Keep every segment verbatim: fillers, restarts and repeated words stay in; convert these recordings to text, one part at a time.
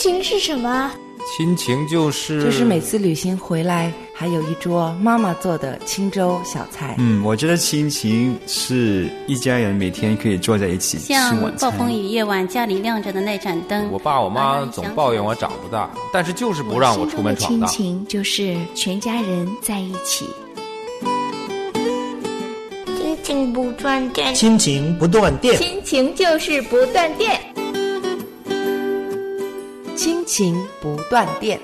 情是什么？ 亲情就是就是每次旅行回来还有一桌妈妈做的清粥小菜。 嗯，我觉得亲情是一家人每天可以坐在一起吃晚餐。 像暴风雨夜晚家里亮着的那盏灯， 我爸我妈总抱怨我长不大，但是就是不让我出门闯荡。 亲情就是全家人在一起。 亲情不断电， 亲情不断电， 亲情就是不断电， 亲情不断电。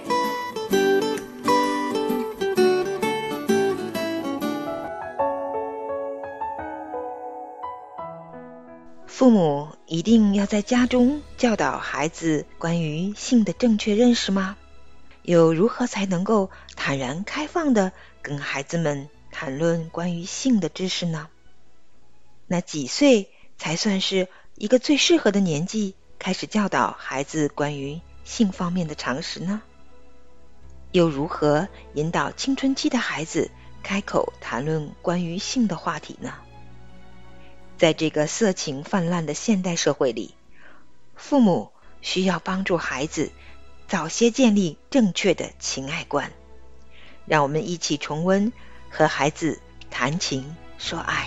父母一定要在家中教导孩子关于性的正确认识吗？又如何才能够坦然开放地跟孩子们谈论关于性的知识呢？那几岁才算是一个最适合的年纪开始教导孩子关于性方面的常识呢？又如何引导青春期的孩子开口谈论关于性的话题呢？在这个色情泛滥的现代社会里，父母需要帮助孩子早些建立正确的情爱观。让我们一起重温和孩子谈情说爱。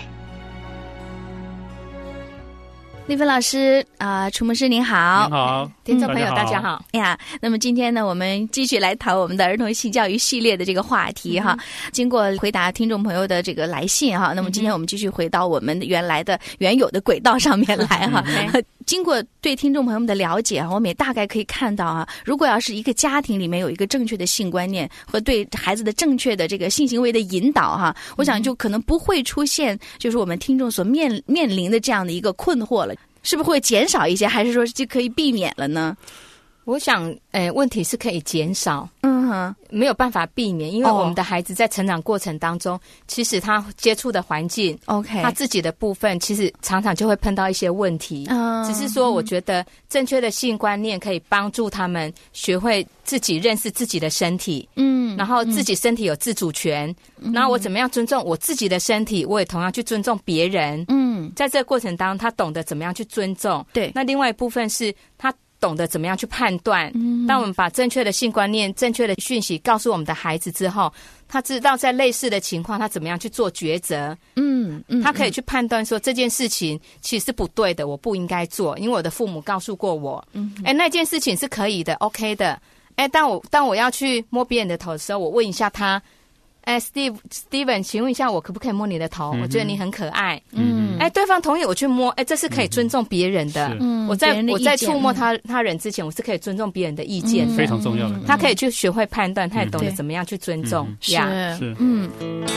丽芬老师啊、呃，楚牧师您好。 您好， 听众朋友大家好。 哎呀，那么今天呢，我们继续来谈我们的儿童性教育系列的这个话题哈。嗯、经过回答听众朋友的这个来信哈，那么今天我们继续回到我们原来的原有的轨道上面来哈。嗯、经过对听众朋友们的了解，我们也大概可以看到啊，如果要是一个家庭里面有一个正确的性观念和对孩子的正确的这个性行为的引导哈，我想就可能不会出现就是我们听众所面面临的这样的一个困惑了。是不是会减少一些，还是说就可以避免了呢？ 我想，呃，问题是可以减少， 嗯哼， 没有办法避免，因为我们的孩子在成长过程当中，哦、其实他接触的环境 ，OK， 他自己的部分，其实常常就会碰到一些问题。嗯，只是说，我觉得正确的性观念可以帮助他们学会自己认识自己的身体，嗯，然后自己身体有自主权，嗯、然后我怎么样尊重我自己的身体，我也同样去尊重别人，嗯，在这个过程当中，他懂得怎么样去尊重。 对， 那另外一部分是他懂得怎么样去判断。嗯，当我们把正确的性观念、正确的讯息告诉我们的孩子之后，他知道在类似的情况他怎么样去做抉择。嗯嗯，他可以去判断说这件事情其实是不对的，我不应该做，因为我的父母告诉过我，嗯，哎，那件事情是可以的 ，OK 的。哎，当我当我要去摸别人的头的时候，我问一下他。哎 ，Steve Steven， 请问一下，我可不可以摸你的头？嗯、我觉得你很可爱。嗯，哎，对方同意我去摸，哎，这是可以尊重别人的。嗯，我在我在触摸他他人之前，我是可以尊重别人的意见的， 嗯、非常重要的。 他可以去学会判断，他也懂得怎么样去尊重。 是是， 嗯。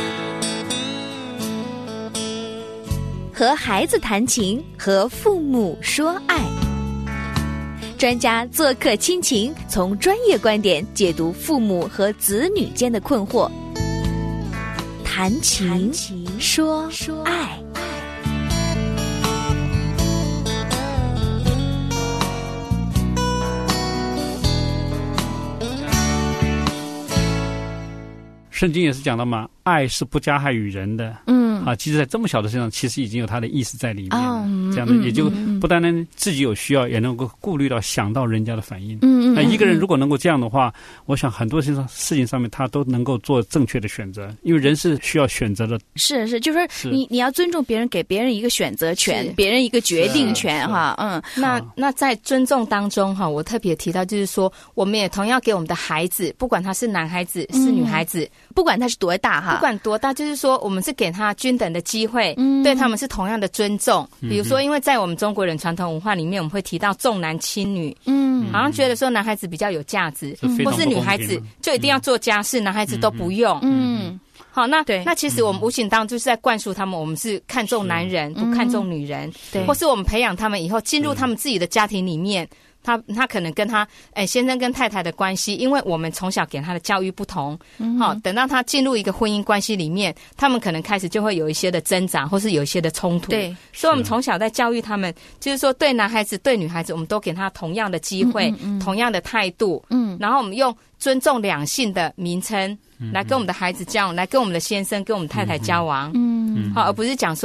和孩子谈情，和父母说爱。专家做客亲情，从专业观点解读父母和子女间的困惑。谈情说爱。 圣经也是讲了嘛，爱是不加害于人的。嗯，啊，其实在这么小的身上，其实已经有他的意思在里面。哦，这样的也就不单单自己有需要，也能够顾虑到想到人家的反应。嗯嗯。那一个人如果能够这样的话，我想很多事情事情上面他都能够做正确的选择，因为人是需要选择的。 是是，就是说你你要尊重别人，给别人一个选择权，别人一个决定权哈。嗯， 那那在尊重当中哈，我特别提到就是说，我们也同样给我们的孩子，不管他是男孩子是女孩子。嗯， 不管他是多大哈， 不管多大，就是说我们是给他均等的机会，嗯，对他们是同样的尊重。比如说，因为在我们中国人传统文化里面，我们会提到重男轻女，嗯，好像觉得说男孩子比较有价值，嗯，或是女孩子就一定要做家事，嗯，男孩子都不用。嗯，好，那对，那其实我们无形当中就是在灌输他们，我们是看重男人，不看重女人，对，或是我们培养他们以后进入他们自己的家庭里面。他他可能跟他哎先生跟太太的关系，因为我们从小给他的教育不同，嗯，好，等到他进入一个婚姻关系里面，他们可能开始就会有一些的挣扎，或是有一些的冲突。对，所以我们从小在教育他们，就是说对男孩子对女孩子，我们都给他同样的机会，嗯嗯嗯，同样的态度，嗯，然后我们用尊重两性的名称，嗯，来跟我们的孩子交往，来跟我们的先生跟我们太太交往，嗯，好，而不是讲说。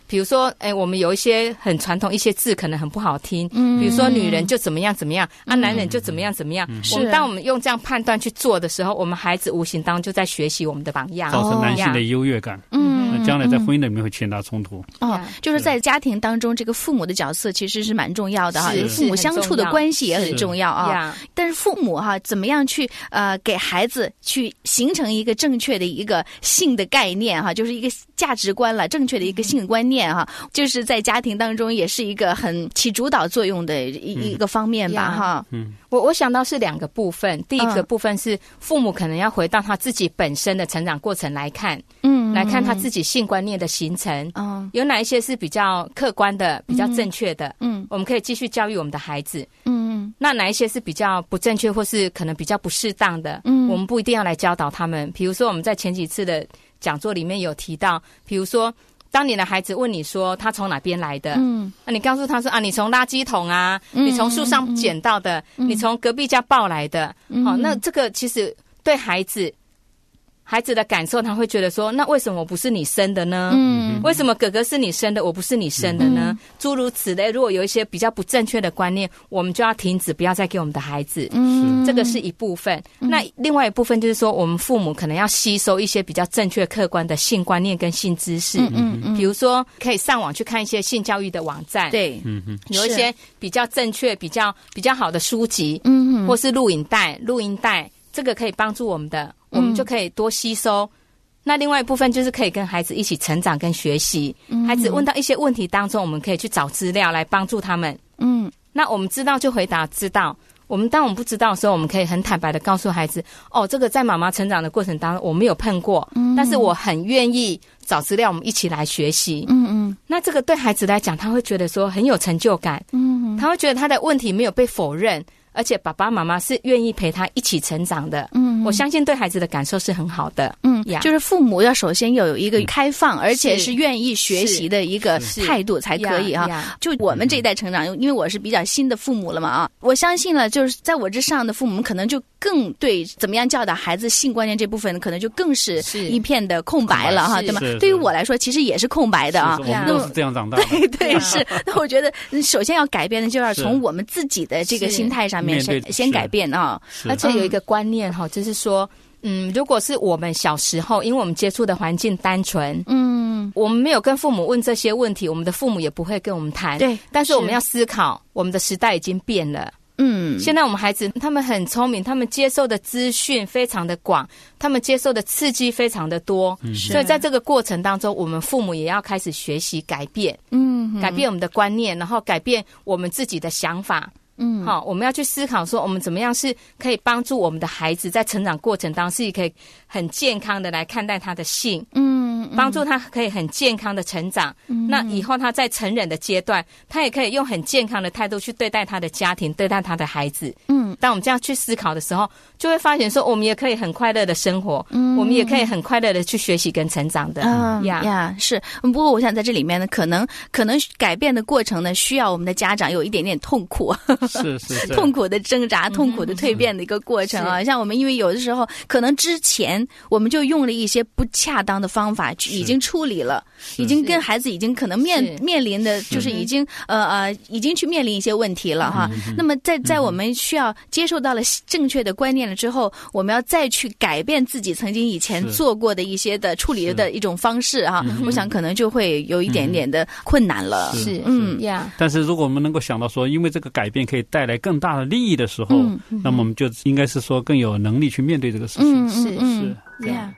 比如说，哎，我们有一些很传统，一些字可能很不好听，嗯，比如说女人就怎么样怎么样，嗯、啊，男人就怎么样怎么样。嗯、我们当我们用这样判断去做的时候，我们孩子无形当中就在学习我们的榜样， 造成男性的优越感。嗯，将来在婚姻里面会牵大冲突。 哦，就是在家庭当中，这个父母的角色其实是蛮重要的哈，父母相处的关系也很重要啊。但是父母哈，怎么样去呃给孩子去形成一个正确的一个性的概念哈，就是一个价值观了，正确的一个性观念哈，就是在家庭当中也是一个很起主导作用的一、嗯、一个方面吧哈。 嗯，我我想到是两个部分，第一个部分是父母可能要回到他自己本身的成长过程来看，嗯，来看他自己性观念的形成，嗯，有哪一些是比较客观的、比较正确的，嗯，我们可以继续教育我们的孩子，嗯，那哪一些是比较不正确或是可能比较不适当的，嗯，我们不一定要来教导他们。比如说我们在前几次的讲座里面有提到，比如说当你的孩子问你说他从哪边来的，嗯，那、啊、你告诉他说啊，你从垃圾桶啊，嗯、你从树上捡到的，嗯、你从隔壁家抱来的，好、嗯哦，那这个其实对孩子。孩子的感受，他会觉得说，那为什么我不是你生的呢？嗯，为什么哥哥是你生的，我不是你生的呢？嗯、诸如此类，如果有一些比较不正确的观念，我们就要停止，不要再给我们的孩子。嗯，这个是一部分。嗯、那另外一部分就是说，我们父母可能要吸收一些比较正确、客观的性观念跟性知识。嗯 嗯, 嗯，比如说可以上网去看一些性教育的网站。对，嗯嗯，有一些比较正确、比较比较好的书籍，嗯，或是录影带、录音带，这个可以帮助我们的。我们就可以多吸收、嗯、那另外一部分就是可以跟孩子一起成长跟学习、嗯、孩子问到一些问题当中，我们可以去找资料来帮助他们。嗯，那我们知道就回答知道，我们当我们不知道的时候，我们可以很坦白的告诉孩子，哦，这个在妈妈成长的过程当中我没有碰过、嗯、但是我很愿意找资料，我们一起来学习。嗯嗯，那这个对孩子来讲，他会觉得说很有成就感。嗯，他会觉得他的问题没有被否认，而且爸爸妈妈是愿意陪他一起成长的。嗯，我相信对孩子的感受是很好的。嗯， 就是父母要首先要有一个开放、嗯、而且是愿意学习的一个态度才可以哈。就我们这一代成长，因为我是比较新的父母了嘛啊，我相信了，就是在我之上的父母可能就更对怎么样教导孩子性观念这部分，可能就更是一片的空白了哈，对吗？对于我来说，其实也是空白的啊。 我们都是这样长大的。 对对是。那我觉得首先要改变的，就要从我们自己的这个心态上面先先改变啊。 而且有一个观念哈，就是说，嗯，如果是我们小时候，因为我们接触的环境单纯，嗯，我们没有跟父母问这些问题，我们的父母也不会跟我们谈。对，但是我们要思考，我们的时代已经变了。嗯，现在我们孩子他们很聪明，他们接受的资讯非常的广，他们接受的刺激非常的多，嗯、所以在这个过程当中，我们父母也要开始学习改变，嗯，改变我们的观念，然后改变我们自己的想法。嗯，好，我们要去思考说，我们怎么样是可以帮助我们的孩子在成长过程当中是可以很健康的来看待他的性，嗯，帮助他可以很健康的成长。嗯，那以后他在成人的阶段，他也可以用很健康的态度去对待他的家庭，对待他的孩子。嗯，当我们这样去思考的时候，就会发现说，我们也可以很快乐的生活，嗯，我们也可以很快乐的去学习跟成长的。 嗯呀呀，是。不过我想在这里面呢，可能可能改变的过程呢，需要我们的家长有一点点痛苦。 是是是， 痛苦的挣扎、痛苦的蜕变的一个过程啊！像我们，因为有的时候可能之前我们就用了一些不恰当的方法，已经处理了，已经跟孩子已经可能面面临的就是已经呃呃已经去面临一些问题了哈。那么在在我们需要接受到了正确的观念了之后，我们要再去改变自己曾经以前做过的一些的处理的一种方式哈。我想可能就会有一点点的困难了。 是嗯呀。但是如果我们能够想到说，因为这个改变可以带来更大的利益的时候，嗯嗯、那么我们就应该是说更有能力去面对这个事情。 嗯、是是这样。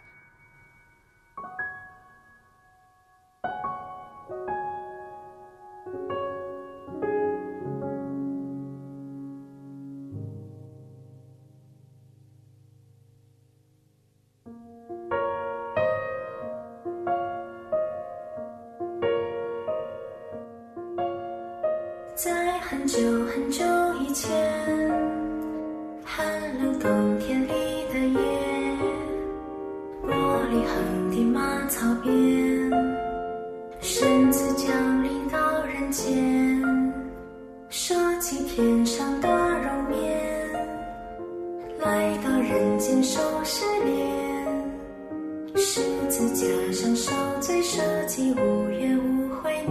在很久很久以前，寒冷冬天里的夜，玻璃横的马槽边，神子降临到人间，舍弃天上的容颜，来到人间受试炼，十字架上受罪，舍己无怨无悔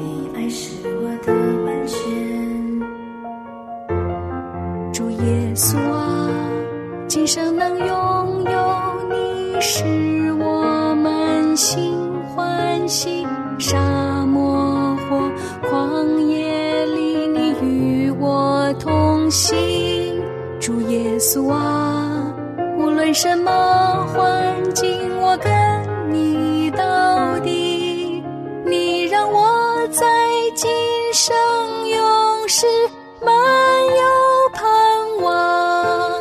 耶稣啊，今生能拥有你，使我们心欢喜。沙漠或旷野里，你与我同行。主耶稣啊，无论什么环境，我跟你到底。你让我在今生永世满有盼望。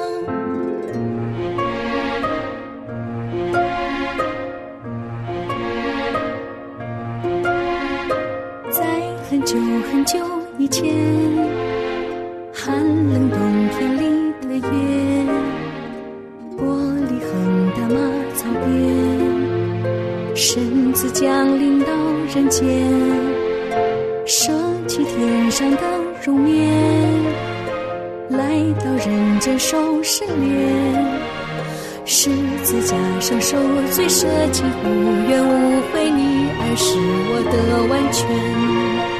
在很久很久以前，寒冷冬天里的夜，玻璃横的马槽边，神子降临到人间，舍弃天上的容颜，来到人间受试炼，十字架上受罪舍己，无怨无悔，你爱是我的完全。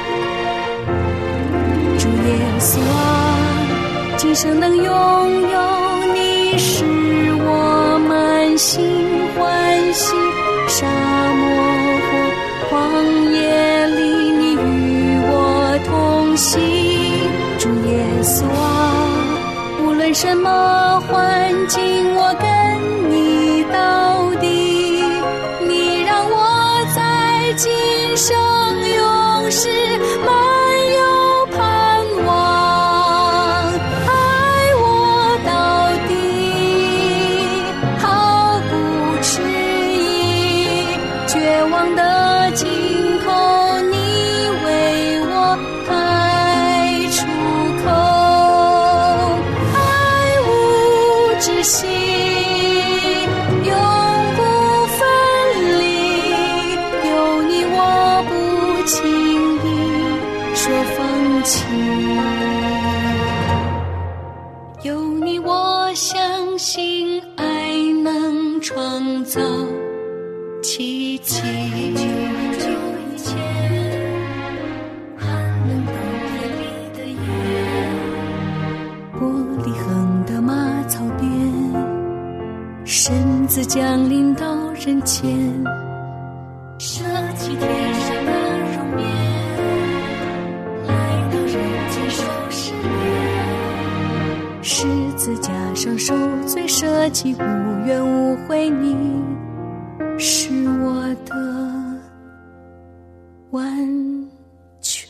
主耶稣啊，今生能拥有你，使我们心欢喜。沙漠或旷野里，你与我同行。主耶稣啊，无论什么环境，我跟你到底。你让我在今生永世满有盼望，爱我到底，毫不迟疑。绝望的尽头，你为我开出口，爱无止息，永不分离。有你我不轻易说放弃，有你我相信爱能创造奇迹。很久以前，寒冷冬夜里的夜，玻璃横的马槽边，神子降临到人间，舍弃天上的容颜，来到人间受试炼，十字架上受罪舍己，无怨无悔，你是我的完全。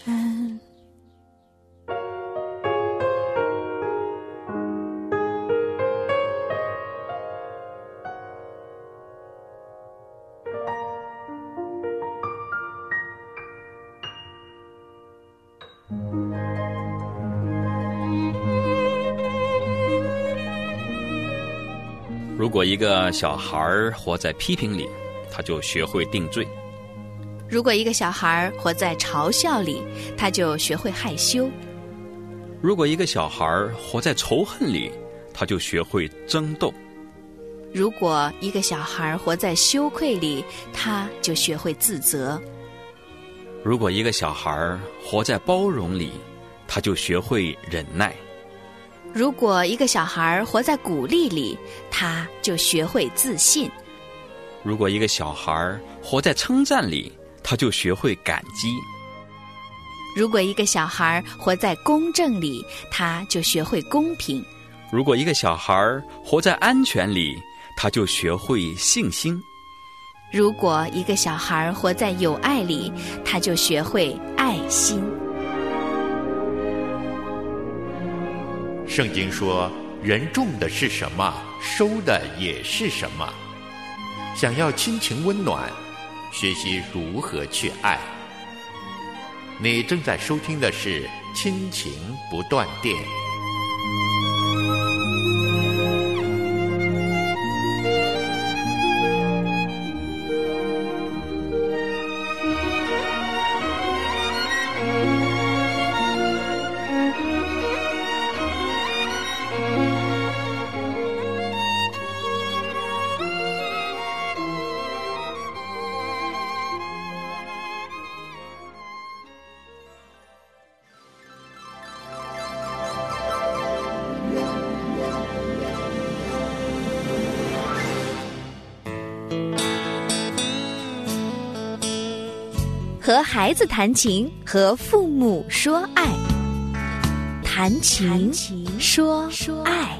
如果一个小孩活在批评里，他就学会定罪； 如果一个小孩活在嘲笑里，他就学会害羞； 如果一个小孩活在仇恨里，他就学会争斗； 如果一个小孩活在羞愧里，他就学会自责； 如果一个小孩活在包容里，他就学会忍耐； 如果一个小孩活在鼓励里，他就学会自信； 如果一个小孩活在称赞里，他就学会感激； 如果一个小孩活在公正里，他就学会公平； 如果一个小孩活在安全里，他就学会信心； 如果一个小孩活在友爱里，他就学会爱心。 圣经说，人种的是什么，收的也是什么。想要亲情温暖，学习如何去爱。你正在收听的是亲情不断电。 和孩子谈情，和父母说爱。谈情说爱。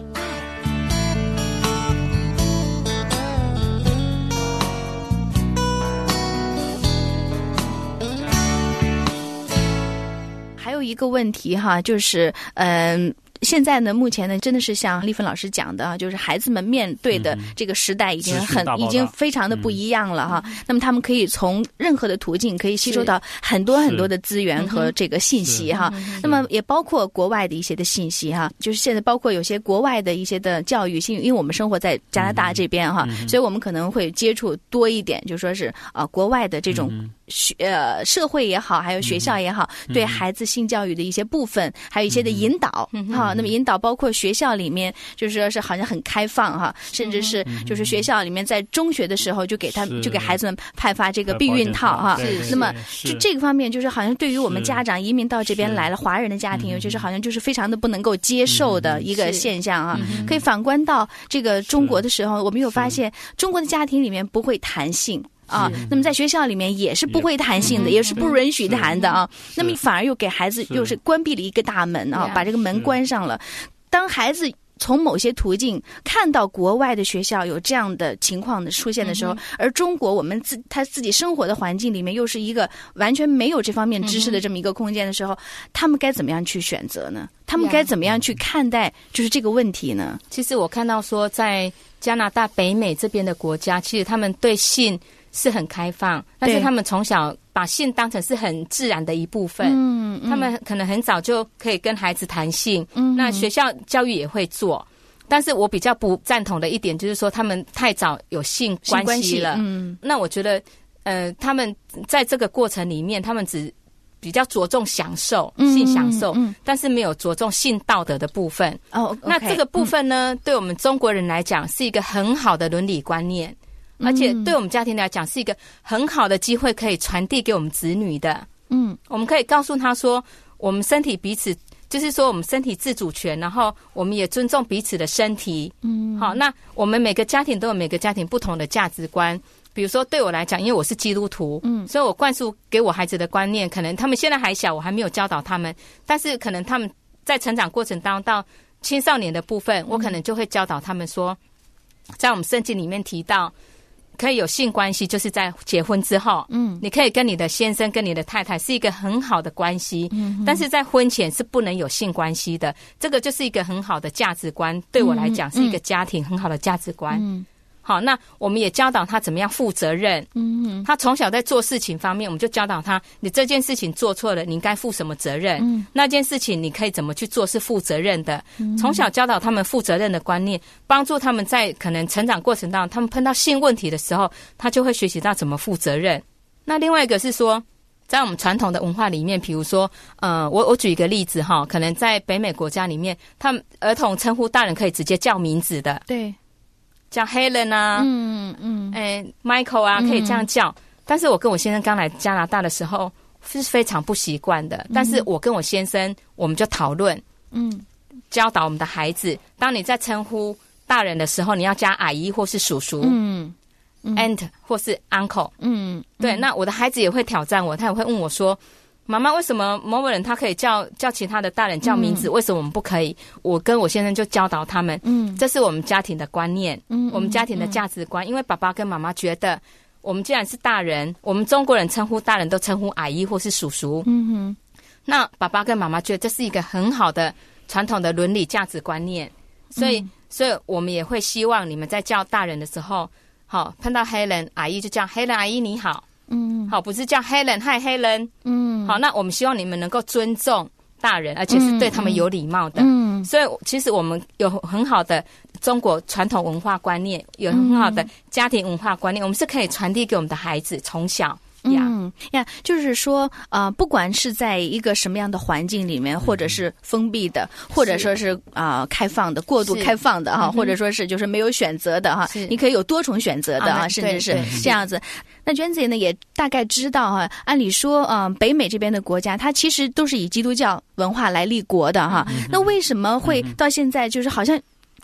还有一个问题哈，就是嗯。呃现在呢，目前呢，真的是像丽芬老师讲的啊，就是孩子们面对的这个时代已经很、嗯、已经非常的不一样了哈、嗯。那么他们可以从任何的途径可以吸收到很多很多的资源和这个信息哈。那么也包括国外的一些的信息哈，就是现在包括有些国外的一些的教育，因为我们生活在加拿大这边哈、嗯，所以我们可能会接触多一点，就说是啊、呃、国外的这种学呃社会也好，还有学校也好，嗯、对孩子性教育的一些部分，还有一些的引导、嗯、哈。那么引导包括学校里面，就是说是好像很开放哈，甚至是就是学校里面在中学的时候就给他就给孩子们派发这个避孕套哈。那么就这个方面，就是好像对于我们家长移民到这边来了，华人的家庭，尤其是好像就是非常的不能够接受的一个现象啊。可以反观到这个中国的时候，我们有发现中国的家庭里面不会谈性。啊，那么在学校里面也是不会谈性的，也是不允许谈的啊。那么反而又给孩子又是关闭了一个大门啊，把这个门关上了。当孩子从某些途径看到国外的学校有这样的情况的出现的时候，而中国我们自他自己生活的环境里面又是一个完全没有这方面知识的这么一个空间的时候，他们该怎么样去选择呢？他们该怎么样去看待就是这个问题呢？ 其实我看到说，在加拿大、北美这边的国家，其实他们对性是很开放，但是他们从小把性当成是很自然的一部分。嗯，嗯他们可能很早就可以跟孩子谈性。嗯，那学校教育也会做，但是我比较不赞同的一点就是说，他们太早有性关系了。嗯，那我觉得，呃，他们在这个过程里面，他们只比较着重享受、嗯、性享受、嗯嗯，但是没有着重性道德的部分。哦， okay, 那这个部分呢、嗯，对我们中国人来讲是一个很好的伦理观念。而且对我们家庭来讲是一个很好的机会，可以传递给我们子女的。嗯，我们可以告诉他说，我们身体彼此，就是说我们身体自主权，然后我们也尊重彼此的身体。嗯，好，那我们每个家庭都有每个家庭不同的价值观。比如说对我来讲，因为我是基督徒，嗯，所以我灌输给我孩子的观念，可能他们现在还小，我还没有教导他们，但是可能他们在成长过程当中到青少年的部分，我可能就会教导他们说，在我们圣经里面提到，可以有性关系，就是在结婚之后，嗯，你可以跟你的先生、跟你的太太是一个很好的关系，嗯，但是在婚前是不能有性关系的。这个就是一个很好的价值观，对我来讲是一个家庭很好的价值观。嗯，好，那我们也教导他怎么样负责任。嗯，他从小在做事情方面，我们就教导他，你这件事情做错了，你应该负什么责任？嗯，那件事情你可以怎么去做是负责任的。嗯，从小教导他们负责任的观念，帮助他们在可能成长过程当中，他们碰到性问题的时候，他就会学习到怎么负责任。那另外一个是说，在我们传统的文化里面，比如说，呃，我我举一个例子哈，可能在北美国家里面，他们儿童称呼大人可以直接叫名字的。对。叫 Helen 啊，嗯嗯，哎 ，Michael 啊，可以这样叫、嗯。但是我跟我先生刚来加拿大的时候是非常不习惯的、嗯。但是我跟我先生，我们就讨论，嗯，教导我们的孩子，当你在称呼大人的时候，你要加阿姨或是叔叔，嗯 ，aunt 或是 uncle， 嗯，对。那我的孩子也会挑战我，他也会问我说，妈妈，为什么某某人他可以叫叫其他的大人叫名字、嗯、为什么我们不可以？我跟我先生就教导他们，嗯，这是我们家庭的观念，嗯，我们家庭的价值观、嗯、因为爸爸跟妈妈觉得我们既然是大人，我们中国人称呼大人都称呼阿姨或是叔叔，嗯哼，那爸爸跟妈妈觉得这是一个很好的传统的伦理价值观念，所以、嗯、所以我们也会希望你们在叫大人的时候，好，碰到黑人阿姨就叫黑人阿姨你好，嗯，好，不是叫黑人嗨黑人，嗯，好，那我们希望你们能够尊重大人，而且是对他们有礼貌的，嗯，所以其实我们有很好的中国传统文化观念，有很好的家庭文化观念，我们是可以传递给我们的孩子从小。 嗯呀，就是说，呃，不管是在一个什么样的环境里面，或者是封闭的，或者说是啊、呃、开放的、过度开放的哈、嗯，或者说是就是没有选择的哈，你可以有多重选择的啊，甚至是这样子。那娟子呢也大概知道哈，按理说，嗯、呃，北美这边的国家，它其实都是以基督教文化来立国的哈、嗯，那为什么会到现在就是好像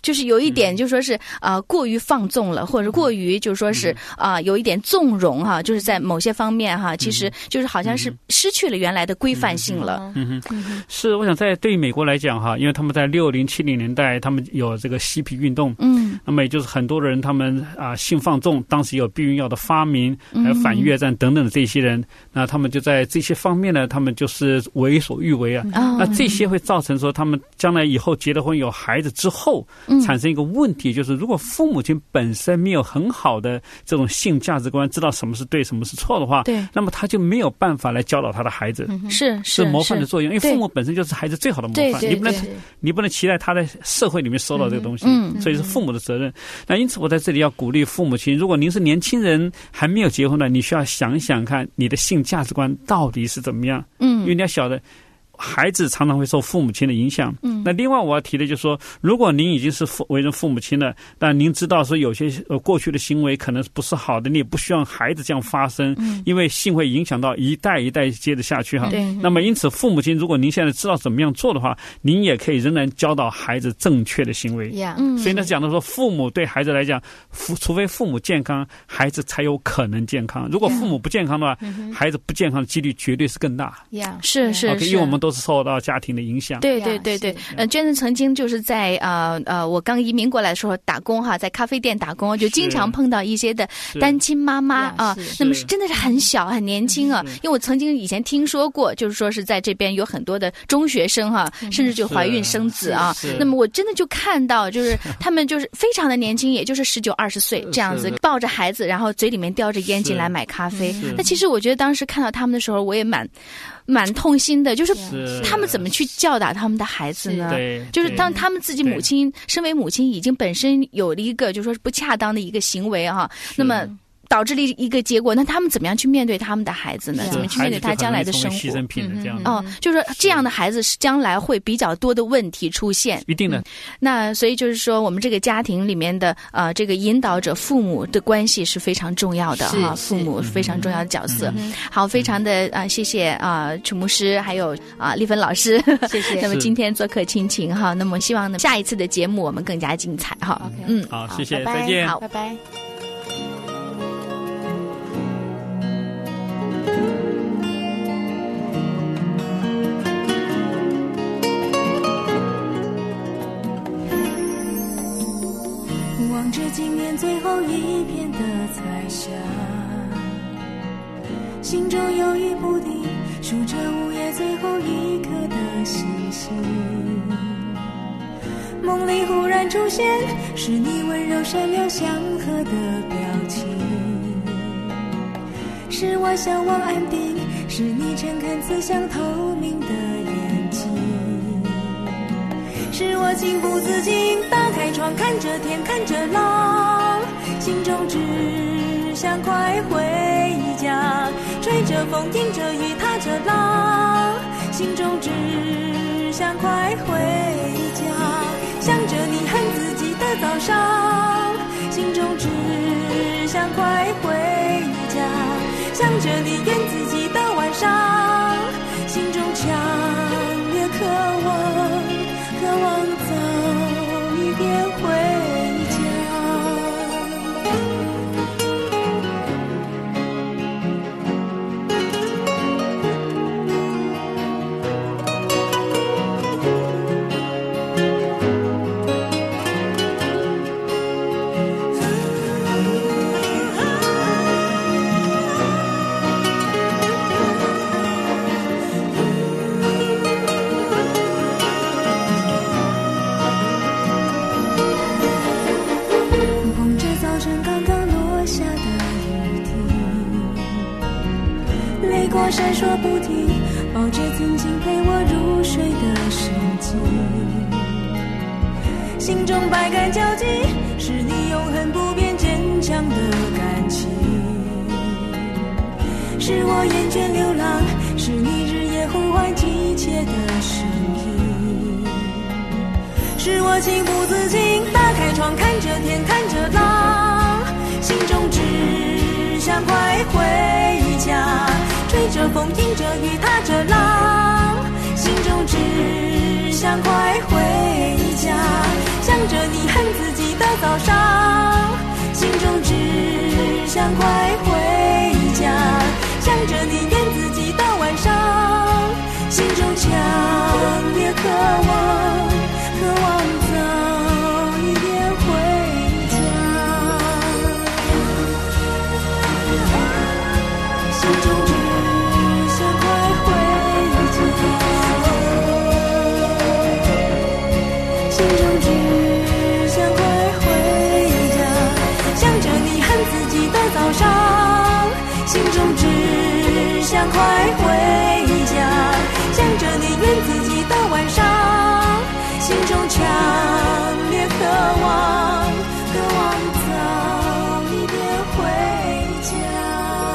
就是有一点就说是啊、呃、过于放纵了，或者过于就说是啊、呃、有一点纵容哈，就是在某些方面哈，其实就是好像是失去了原来的规范性了。 嗯哼，是，我想在对于美国来讲哈，因为他们在六零七零年代他们有这个嬉皮运动，嗯，那么也就是很多人他们啊、呃、性放纵，当时有避孕药的发明，还有反越战等等的这些人，那他们就在这些方面呢，他们就是为所欲为啊。哦、那这些会造成说他们将来以后结了婚有孩子之后，产生一个问题，就是如果父母亲本身没有很好的这种性价值观，知道什么是对什么是错的话，对，那么他就没有办法来教导他的孩子，嗯、是是模范的作用，因为父母本身就是孩子最好的模范，你不能你不能期待他在社会里面收到这个东西，嗯、所以是父母的责任。那因此我在这里要鼓励父母亲，如果您是年轻人还没有结婚的，你需要想一想看你的性价值观到底是怎么样，嗯，因为你要晓得孩子常常会受父母亲的影响。嗯，那另外我要提的就是说，如果您已经是为人父母亲了，但您知道说有些呃过去的行为可能不是好的，你也不希望孩子这样发生，嗯、因为性会影响到一代一代接着下去哈。对。那么因此，父母亲如果您现在知道怎么样做的话，您也可以仍然教导孩子正确的行为。呀、嗯。所以呢，讲到说，父母对孩子来讲，除非父母健康，孩子才有可能健康。如果父母不健康的话，嗯、孩子不健康的几率绝对是更大。呀，是是是。因为我们都是受到家庭的影响。对对对对，呃，娟子曾经就是在呃呃，我刚移民过来的时候打工哈，在咖啡店打工，就经常碰到一些的单亲妈妈啊，那么是真的是很小很年轻啊，因为我曾经以前听说过，就是说是在这边有很多的中学生哈、啊，甚至就怀孕生子啊，那么我真的就看到，就是他们就是非常的年轻，也就是十九二十岁这样子，抱着孩子，然后嘴里面叼着烟进来买咖啡。那其实我觉得当时看到他们的时候，我也蛮。蛮痛心的，就是他们怎么去教导他们的孩子呢？对，就是当他们自己母亲身为母亲，已经本身有了一个就是说是不恰当的一个行为哈、啊，那么导致了一个结果，那他们怎么样去面对他们的孩子呢？怎么去面对他将来的生活？牺牲品的这样的哦，就是说这样的孩子是将来会比较多的问题出现，一定的。嗯、那所以就是说，我们这个家庭里面的呃这个引导者父母的关系是非常重要的哈，父母是非常重要的角色。嗯、好，非常的啊、呃，谢谢啊、呃，楚牧师还有啊、呃、丽芬老师，谢谢。那么今天做客亲情哈，那么希望呢下一次的节目我们更加精彩哈。Okay. 嗯，好，谢谢，拜拜再见，好，拜拜。 望着今年最后一片的彩霞，心中犹豫不定，数着午夜最后一颗的星星。梦里忽然出现，是你温柔善良祥和的表情，是我向往安定，是你诚恳慈祥透明的眼睛，是我情不自禁打开窗，看着天看着浪，心中只想快回家，吹着风迎着雨踏着浪，心中只想快回家，想着你恨自己的早上，心中只想快回家，想着你怨自己的晚上，心中强烈渴望渴望早一点回家。我闪烁不停，抱着曾经陪我入睡的世纪，心中百感交集，是你永恒不变坚强的感情，是我厌倦流浪，是你日夜呼唤急切的声音，是我情不自禁打开窗，看着天看着浪，心中只想快回家，吹着风迎着雨踏着浪，心中只想快回家，想着你恨快回家，想着你远自己的晚上，心中强烈渴望，渴望早一点回家，心中只想快回家，心中只想快回家，想着你恨自己的早上，心中只想快回家，想着你怨自己的晚上，心中强烈渴望，渴望早一点回家。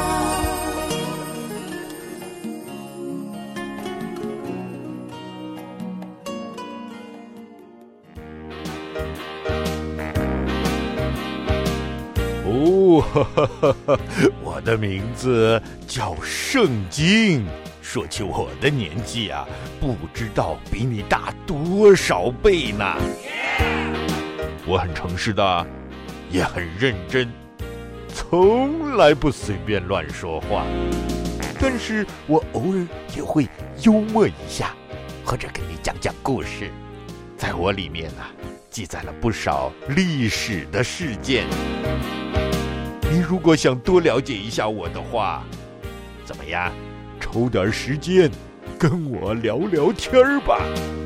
哦，呵呵呵呵，我的名字叫圣经。说起我的年纪啊，不知道比你大多少倍呢。我很诚实的，也很认真，从来不随便乱说话。但是我偶尔也会幽默一下，或者给你讲讲故事。在我里面啊，记载了不少历史的事件。你如果想多了解一下我的话，怎么样？抽点时间跟我聊聊天儿吧。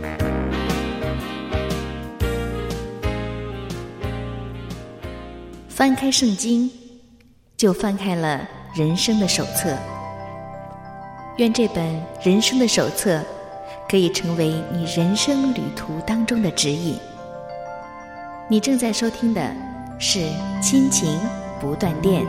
翻开圣经，就翻开了人生的手册。愿这本人生的手册可以成为你人生旅途当中的指引。你正在收听的是亲情不断电。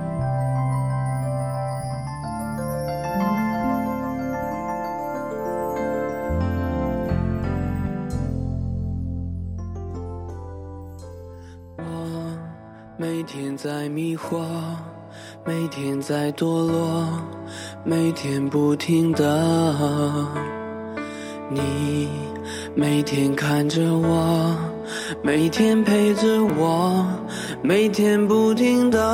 每天在迷惑，每天在堕落，每天不停的你，每天看着我，每天陪着我，每天不停的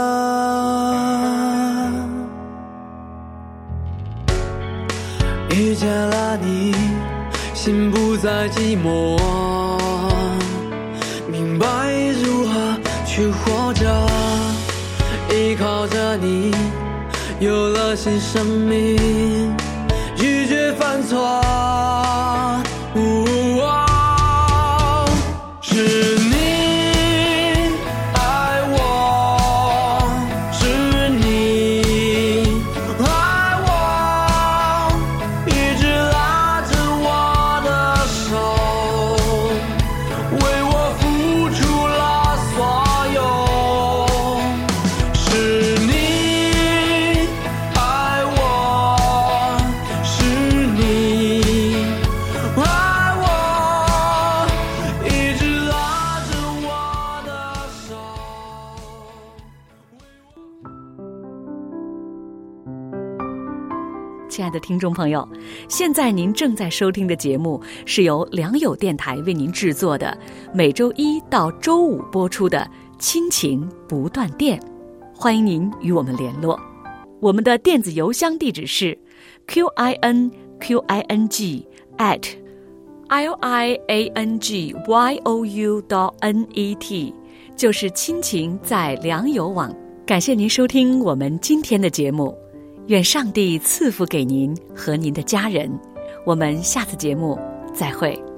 遇见了你，心不再寂寞，明白如何去活着，依靠着你，有了新生命，拒绝犯错。哦，是你爱我，是你爱我，一直拉着我的手，为我付出了所有。是你爱我，是你爱我，一直拉着我的手。 亲爱的听众朋友，现在您正在收听的节目是由良友电台为您制作的，每周一到周五播出的亲情不断电。欢迎您与我们联络，我们的电子邮箱地址是 q i n q i n g at l i a n g y o u dot n e t， 就是亲情在良友网。感谢您收听我们今天的节目，愿上帝赐福给您和您的家人。我们下次节目再会。